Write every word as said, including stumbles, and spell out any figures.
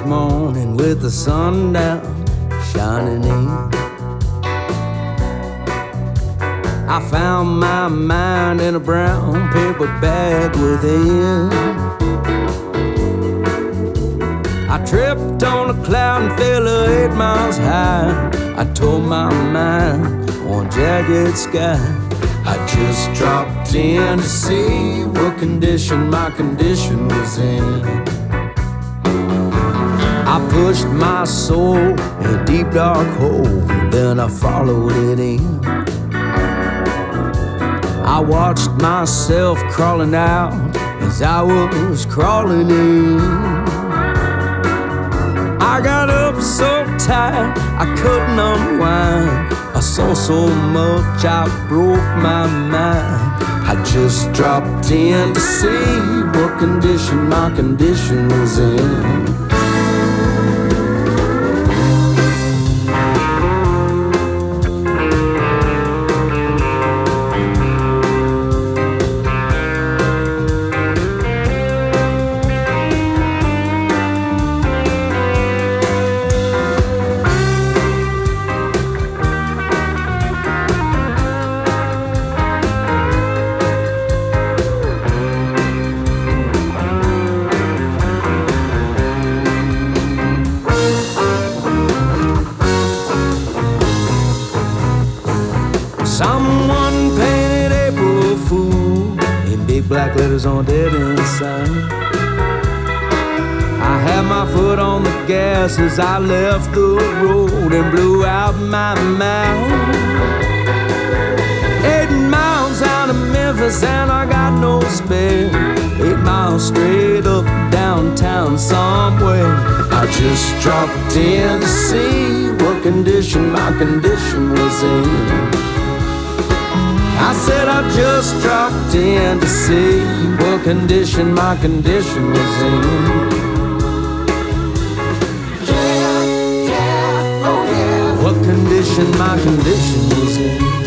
morning with the sun down shining in. I found my mind in a brown paper bag within. I tripped on a cloud and fell eight miles high. I tore my mind on a jagged sky. I just dropped in to see what condition my condition was in. I pushed my soul in a deep dark hole, then I followed it in. I watched myself crawling out as I was crawling in. I got up so tired I couldn't unwind. I saw so much I broke my mind. I just dropped in to see what condition my condition was in. Someone painted April Fool in big black letters on a dead-end sign. I had my foot on the gas as I left the road and blew out my mind. Eight miles out of Memphis and I got no spare. Eight miles straight up downtown somewhere. I just dropped in to see what condition my condition was in. I said I just dropped in to see what condition my condition was in. Yeah, yeah, oh yeah. What condition my condition was in.